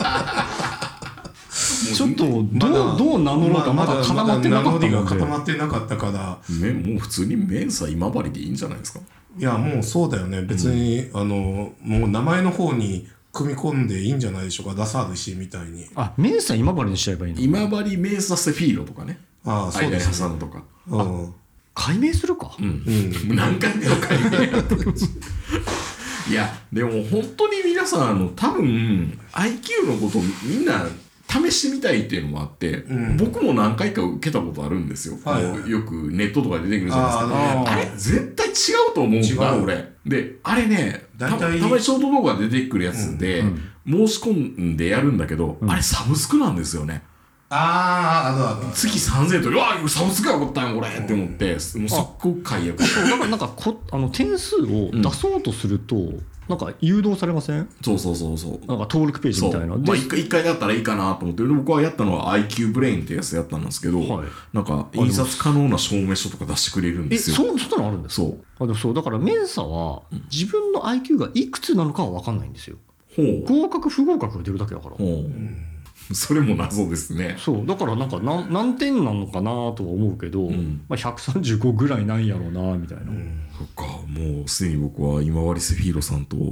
ちょっとどう名乗ろうかまだ固まってなかったので、 名乗りが固まってなかったから、 もう普通にメンサ今治でいいんじゃないですか。 いやもうそうだよね、別に、もう名前の方に組み込んでいいんじゃないでしょうか、ダサール氏みたいに。 メンサ今治にしちゃえばいいの。 今治メンサセフィーロとかね。 そうですね。 間に挟むとか。 解明するか。 何回目の解明やったか。いやでも本当に皆さん多分 IQ のことみんな試してみたいっていうのもあって、僕も何回か受けたことあるんですよ、よくネットとかで出てくるじゃないですか。あれ絶対違うと思うんだ俺で、あれねたまにショート動画出てくるやつで、申し込んでやるんだけど、あれサブスクなんですよね。月3000とうわサブスクが起こったんよこれって思って、もうすっごく解約。 だからなんか点数を出そうとすると、なんか誘導されません？ そうなんか登録ページみたいな。 一回だったらいいかなと思って、僕はやったのは IQ ブレインってやつやったんですけど、なんか印刷可能な証明書とか出してくれるんですよ。 そんなのあるんですか？そうだからメンサは自分の IQ がいくつなのかは分かんないんですよ。合格不合格が出るだけだから。 それも謎ですね。 そうだからなんか何点なのかなとは思うけど、135ぐらいなんやろうなみたいな。 そっか、もうすでに僕は今治セフィーロさんと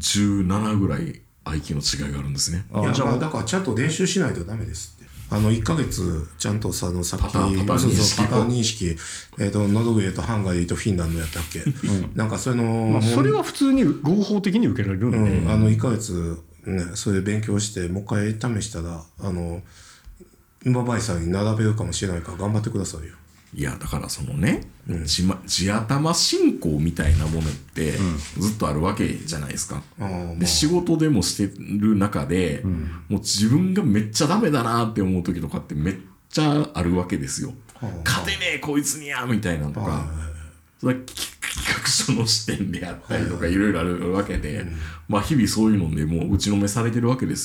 17ぐらい IQ の違いがあるんですね。 だからちゃんと練習しないとダメですって。1ヶ月ちゃんとさっきパターン認識、ノルウェーとハンガリーとフィンランドやったっけ、なんかそれは普通に合法的に受けられるんで、 1ヶ月ね、それ勉強してもう一回試したら今治さんに並べるかもしれないから頑張ってくださいよ。 いやだからそのね、地頭信仰みたいなものってずっとあるわけじゃないですか。で仕事でもしてる中で、もう自分がめっちゃダメだなって思う時とかってめっちゃあるわけですよ。勝てねえこいつにやみたいなのとか、それは企画書の視点であったりとかいろいろあるわけで、日々そういうのでもう打ちのめされてるわけですよ。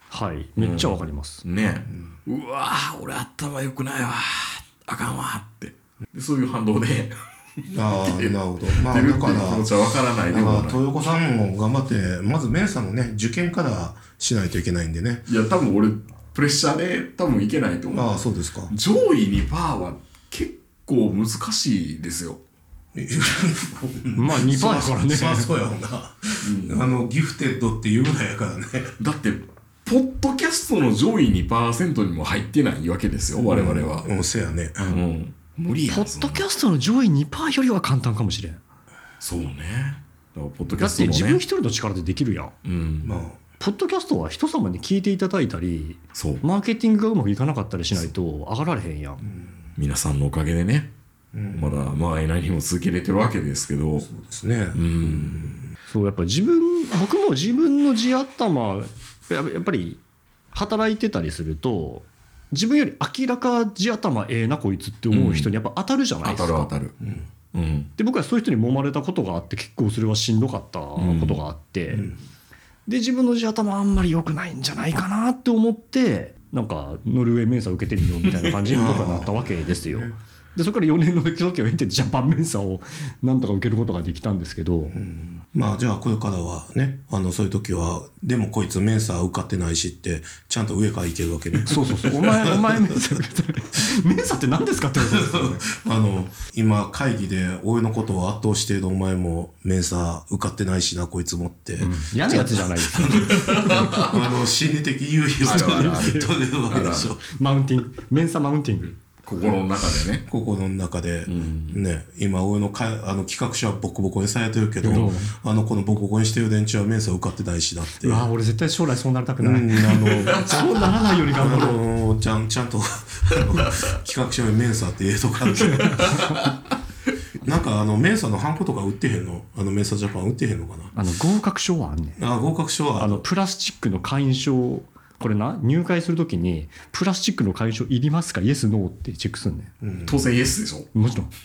はいめっちゃわかります、 ね、うわー俺頭良くないわあかんわってでそういう反動でああなるほど。まあ出るだからっていう気持ちは分からないでもない。 豊子さんも頑張ってまずメンサのね受験からしないといけないんでね。 いや多分俺プレッシャーで多分いけないと思う。 ああそうですか。 上位にパーは結構難しいですよ。 まあ2%やからね。 そうやもんな、ギフテッドっていうぐらいやからね。 だってポッドキャストの上位 2% にも入ってないわけですよ我々は。 せやね、 無理や。 ポッドキャストの上位 2% よりは簡単かもしれん。 そうね。だからポッドキだってャストのね。 自分一人の力でできるやん。 まあポッドキャストは人様に聞いていただいたりそうマーケティングがうまくいかなかったりしないと上がられへんやん。 皆さんのおかげでね、まだまあ何も続けれてるわけですけど。 そうですね。 そうやっぱ僕も自分の地頭やっぱり働いてたりすると自分より明らか地頭ええなこいつって思う人にやっぱ当たるじゃないですか。 当たる。 で僕はそういう人に揉まれたことがあって結構それはしんどかったことがあって、で自分の地頭あんまり良くないんじゃないかなって思ってなんかノルウェーメンサー受けてみようみたいな感じに僕はなったわけですよ。でそこから4年の時を経てジャパンメンサーをなんとか受けることができたんですけど、 まあじゃあこれからはねそういう時はでもこいつメンサー受かってないしってちゃんと上からいけるわけね。 そうお前メンサー受けてるメンサーって何ですかってことですよね。 今会議で俺のことを圧倒しているお前もメンサー受かってないしなこいつもって、 嫌なやつじゃないですか。 心理的優位を取れるわけでしょ。 メンサーマウンティング心の中でね。 心の中で、ね、今俺の企画書はボコボコにされてるけど、このボコボコにしてる連中はメンサー受かってないしだって。 うわ俺絶対将来そうなりたくない。そうならないように頑張ろう。 ちゃんと企画書にメンサーって入れとかんと。なんかメンサーのハンコとか売ってへんの？メンサージャパン売ってへんのかな？ 合格証はあんねん。 合格証はプラスチックの会員証これな入会するときにプラスチックの会員証いりますかイエスノーってチェックすんねん。 当然イエスでしょ。 もちろん。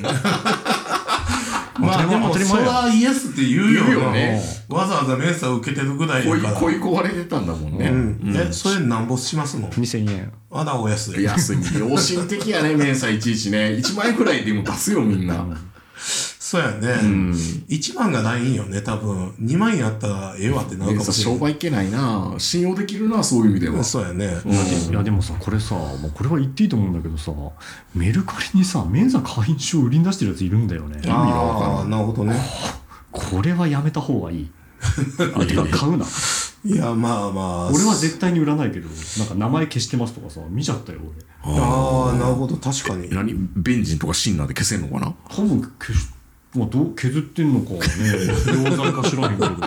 まあでもそれはイエスって言うよね。 わざわざメンサー受けてるぐらいだから。 恋焦がれてたんだもんね。 それなんぼしますの ？2000円。 あらお安い。 安い。良心的やねメンサーいちいちね。1万円くらいでも出すよみんな。 そうやね、1万がないんよね多分2万円やったらええわってなるかもしれない。 商売いけないな信用できるなそういう意味では。 そうやね、 いやでもさこれさもうこれは言っていいと思うんだけどさメルカリにさメンサ会員証売りに出してるやついるんだよね。 ああなるほどね。 これはやめた方がいい。てか買うな。 いやまあ俺は絶対に売らないけどなんか名前消してますとかさ見ちゃったよ俺。 ああなるほど確かに。 ベンジンとかシンナーで消せんのかな。 多分どう削ってんのかね量産か知らへんけど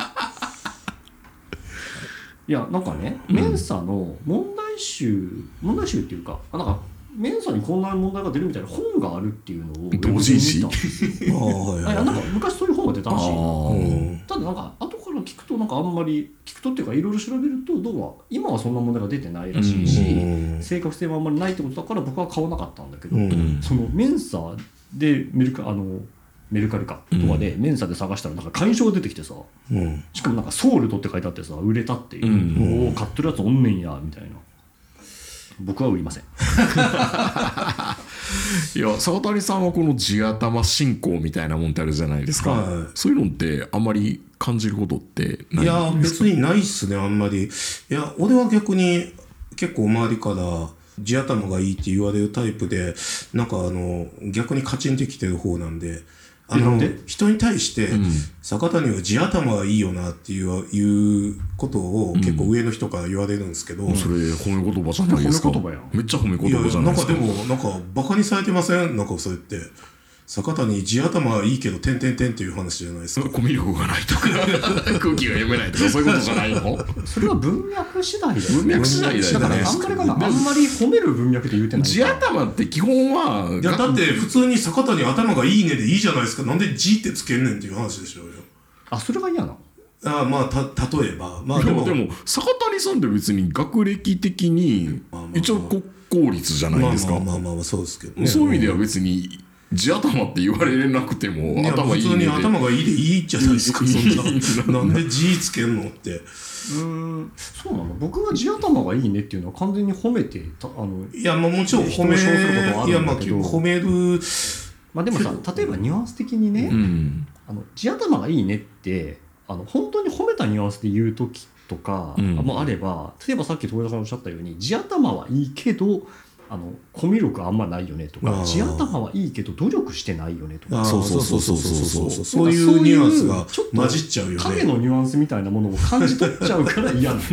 いやなんかねメンサの問題集っていうかなんかメンサにこんな問題が出るみたいな本があるっていうのを同人誌なんか昔そういう本が出たらしい。ただなんか後から聞くとなんかあんまり聞くとっていうかいろいろ調べるとどうも今はそんな問題が出てないらしいし正確性はあんまりないってことだから僕は買わなかったんだけど、そのメンサでメルカリかとかでメンサで探したらなんか会員証が出てきてさ、しかもなんかソウルとって書いてあってさ売れたっていう、おお買ってるやつおんねんやみたいな。僕は売りません。 いや沢谷さんはこの地頭信仰みたいなもんってあるじゃないですか、そういうのってあんまり感じることってないんですか？ いや別にないっすねあんまり。いや俺は逆に結構周りから地頭がいいって言われるタイプでなんか逆にカチンってきてる方なんで人に対して、坂谷は地頭がいいよなっていうことを結構上の人から言われるんですけど、 それ褒め言葉じゃないですか。めっちゃ褒め言葉じゃないですか。 なんかでもなんかバカにされてません？なんかそうやって坂谷地頭はいいけど点々点っていう話じゃないですか。 コミュ力がないとか空気が読めないとかそういうことじゃないの？ それは文脈次第だよね。 文脈次第だよね。 だからあんまり褒める文脈で言うてない。 地頭って基本はいやだって普通に坂谷頭がいいねでいいじゃないですか。なんで地ってつけんねんっていう話でしょうよ。 あそれが嫌なの？ まあ例えばでも坂谷さんって別に学歴的に一応国公立じゃないですか。 まあそうですけどね。 そういう意味では別に地頭って言われなくても頭いいね。 普通に頭がいいでいいじゃないですか。そんななんで字つけんのって。 そうなの。僕は地頭がいいねっていうのは完全に褒めていやまあもちろん褒め褒める。 まあでもさ、例えばニュアンス的にね、地頭がいいねって本当に褒めたニュアンスで言う時とかもあれば、例えばさっき東田さんおっしゃったように地頭はいいけどコミュ力あんまないよねとか、地頭はいいけど努力してないよねとか、 そういうニュアンスが混じっちゃうよね。 影のニュアンスみたいなものを感じ取っちゃうから嫌なんだ。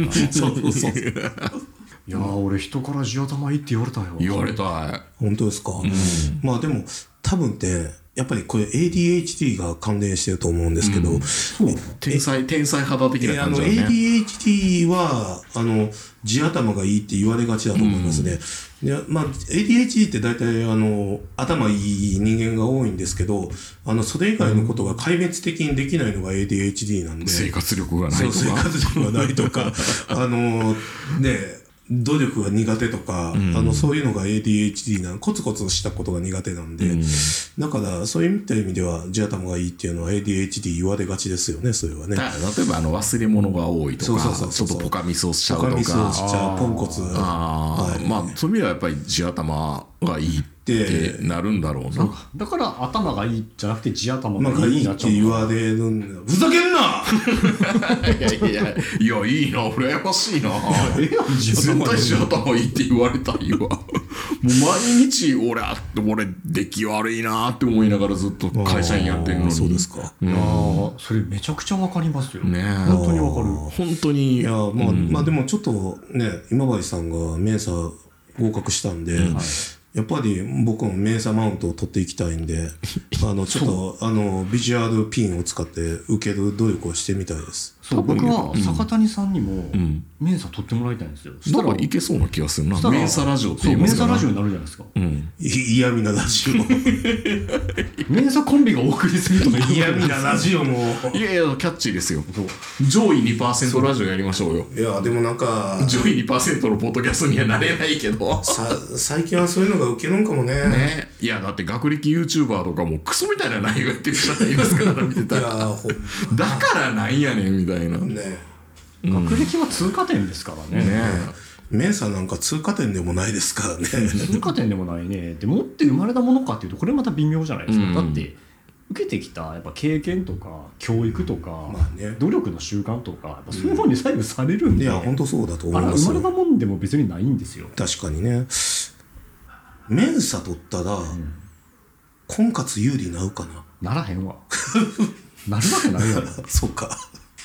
いや俺人から地頭いいって言われたよ。 言われたい。 本当ですか。まあでも多分ってやっぱりこれ ADHD が関連してると思うんですけど、 天才肌的な感じだね。 ADHD は地頭がいいって言われがちだと思いますね。でまあ ADHD って大体頭いい人間が多いんですけど、それ以外のことが壊滅的にできないのが ADHD なんで、 生活力がないとか、 生活力がないとかね。努力が苦手とか、そういうのが ADHD コツコツしたことが苦手なんで、だからそういった意味では地頭がいいっていうのは ADHD 言われがちですよね。それはね。 例えば忘れ物が多いとか、ちょっとポカミスをしちゃうとか、 ポカミスをしちゃう、ポンコツ、 まあそういう意味ではやっぱり地頭がいいってなるんだろうな。 だから頭がいいじゃなくて地頭がいいになっちゃう。言われるんだ。ふざけんな。 いやいいな、羨ましいな。絶対地頭いいって言われたいわ。もう毎日俺出来悪いなって思いながらずっと会社員やってるのに。 そうですか。 それめちゃくちゃわかりますよね。 本当にわかる。 本当に。 いやまあでもちょっとね、今治さんがメンサ合格したんで、やっぱり僕もメンサマウントを取っていきたいんで、ちょっとビジュアルピンを使って受ける努力をしてみたいです。 そう僕は坂谷さんにもメンサ取ってもらいたいんですよ。 なんかいけそうな気がするな。メンサラジオって言いますか。 メンサラジオになるじゃないですか。 嫌味なラジオ。メンサコンビがお送りするとか嫌味なラジオも。 いやいやキャッチーですよ。上位 2% ラジオやりましょうよ。 いやでもなんか上位 2% のポッドキャストにはなれないけど。 最近はそういうのが受けるんかもね。 いやだって学歴 YouTuber とかもクソみたいな内容やってる人がいますから見てたら。だからなんやねんみたいな。 学歴は通過点ですからね。 メンサなんか通過点でもないですからね。 通過点でもないね。で持って生まれたものかっていうとこれまた微妙じゃないですか。だって受けてきたやっぱ経験とか教育とか、努力の習慣とかやっぱそういう方に左右されるんで。 いや本当そうだと思いますよ。 生まれたもんでも別にないんですよ。 確かにね。メンサ取ったら婚活有利になるかな。 ならへんわ。なるわけないやろ。 そうか。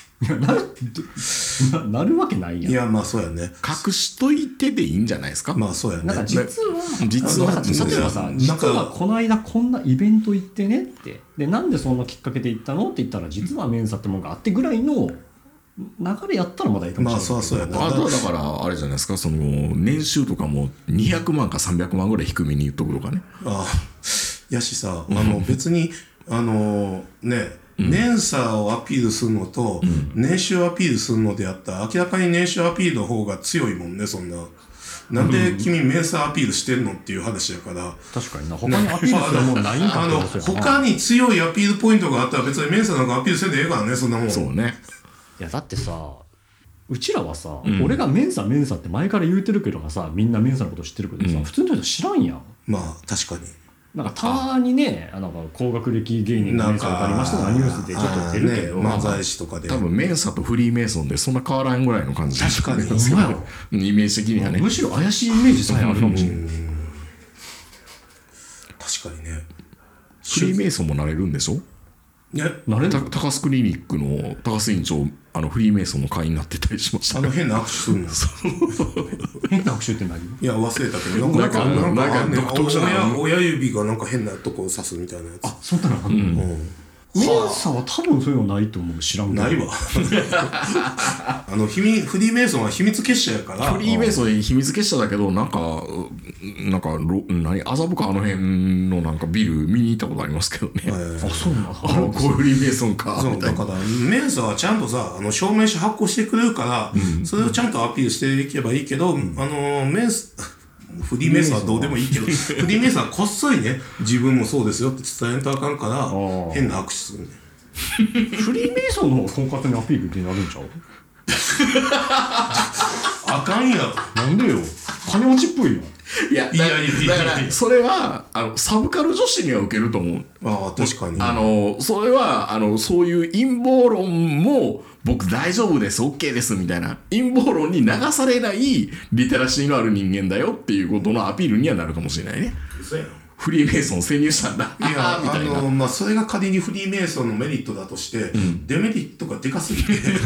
なるわけないやん。 いやまあそうやね。 隠しといてでいいんじゃないですか。 まあそうやね。 なんか実は例えばさ、実はこの間こんなイベント行ってねって、でなんでそんなきっかけで行ったのって言ったら実はメンサってものがあってぐらいの流れやったらまだいいかもしれない。 まあそうやね。 だからあれじゃないですか、その年収とかも200万か300万ぐらい低めに言っとくとかね。 やしさ別に年差をアピールするのと、年収アピールするのであったら明らかに年収アピールの方が強いもんね。そんななんで君メンサアピールしてんのっていう話だから。 確かにな。他にアピールするもんないんかって他に強いアピールポイントがあったら別にメンサなんかアピールせんでええからね。そんなもん。 そうね。 いやだってさ、うちらはさ、俺がメンサって前から言うてるけどさ、みんなメンサのこと知ってるけどさ、普通の人知らんやん。 まあ確かに。 なんかたまにね、高学歴芸人がメンサ受かりましたとかニュースでちょっと出るけど、 漫才師とかで多分メンサとフリーメイソンでそんな変わらんぐらいの感じ。 確かにイメージ的にはね。 むしろ怪しいイメージさえあるかもしれない。 確かにね。 フリーメイソンもなれるんでしょ。高須クリニックの高須院長フリーメイソンの会員になってたりしました。 変な握手するの。 変な握手って何？ いや忘れたけどなんか独特じゃない。親指がなんか変なとこを刺すみたいなやつ。 そんなのあるの？メンサは多分そういうのないと思う。知らんけど。 ないわ。フリーメイソンは秘密結社やから。 フリーメイソン秘密結社だけどなんか麻布か辺のなんかビル見に行ったことありますけどね。 そうなの。 こういうフリーメイソンか。 そうだからメンサはちゃんとさ証明書発行してくれるから、それをちゃんとアピールしていけばいいけど、 フリーメイソンはどうでもいいけどフリーメイソンはこっそりね自分もそうですよって伝えんとあかんから変な握手するねフリーメイソンの方が婚活にアピールってなるんちゃうあかんやなんでよ金持ちっぽいよいやだからそれはサブカル女子には受けると思う。 ああ確かにそれはそういう陰謀論も僕大丈夫です OK ですみたいな陰謀論に流されないリテラシーのある人間だよっていうことのアピールにはなるかもしれないね。 そうやんフリーメイソン潜入したんだいやみたいなそれが仮にフリーメイソンのメリットだとして、デメリットがでかすぎてそれ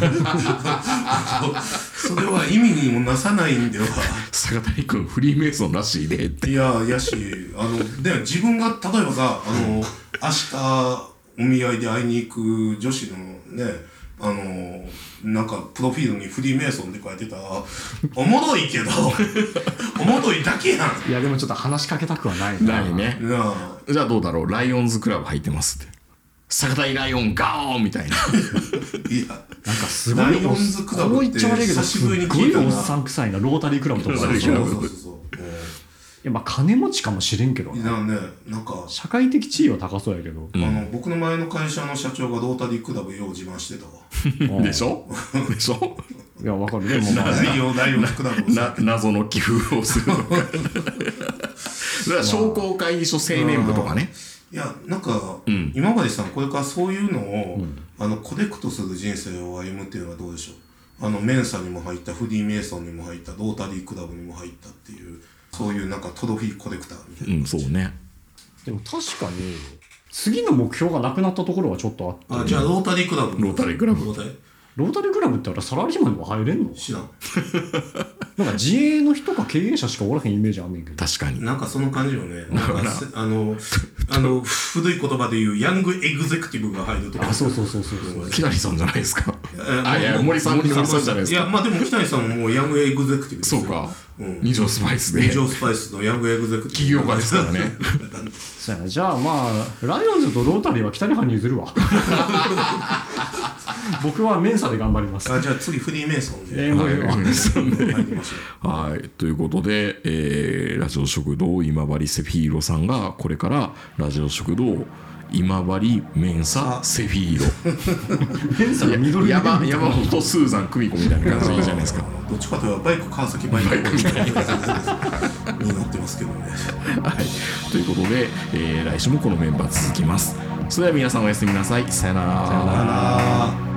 は意味にもなさないんでは坂谷君フリーメイソンらしいでっていやしで自分が例えばさ明日お見合いで会いに行く女子のねなんかプロフィールにフリーメイソンって書いてたらおもろいけどおもろいだけやん。 いやでもちょっと話しかけたくはないな。 ないね。じゃあどうだろうライオンズクラブ入ってますって坂谷ライオンガーンみたいないやなんかすごいライオンズクラブって久しぶりに聞いたな。 すごいおっさん臭いなロータリークラブとかあるけどいやまあ金持ちかもしれんけどね。 なんか社会的地位は高そうやけど、 僕の前の会社の社長がロータリークラブよう自慢してたわでしょでしょいやわかるでもまあライオンズクラブを謎の寄付をするのかだから商工会議所青年部とかねいやなんか、今治さんこれからそういうのを、コレクトする人生を歩むっていうのはどうでしょう。メンサにも入ったフリーメイソンにも入ったロータリークラブにも入ったっていうそういうなんかトロフィーコレクターみたいな、 そうね。 でも確かに次の目標がなくなったところはちょっとあってじゃあロータリークラブロータリークラブロータリークラブってあれサラリーマンにも入れんの？ 知らんなんか自営の人か経営者しかおらへんイメージあんねんけど。 確かになんかその感じよね。なんか古い言葉で言うヤングエグゼクティブが入るとか。 そう木谷さんじゃないですか。いや森さんじゃないですか。 いやまあでも木谷さんももうヤングエグゼクティブですよ。 そうか。二条スパイスで二条スパイスのヤングエグゼクティブ起業家ですからねそうやな。じゃあまあライオンズとロータリーは北谷藩に譲るわ僕はメンサで頑張ります。 じゃあ次フリーメイソンではい、ということで、ラジオ食堂今治セフィーロさんがこれからラジオ食堂今治メンサセフィーロメンサの緑山本スーザン久美子みたいな感じでいいじゃないですか。 どっちかというとバイク川崎バイクみたいなになってますけどねはい、ということで、来週もこのメンバー続きます。それでは皆さんおやすみなさい。さよなら。 さよなら。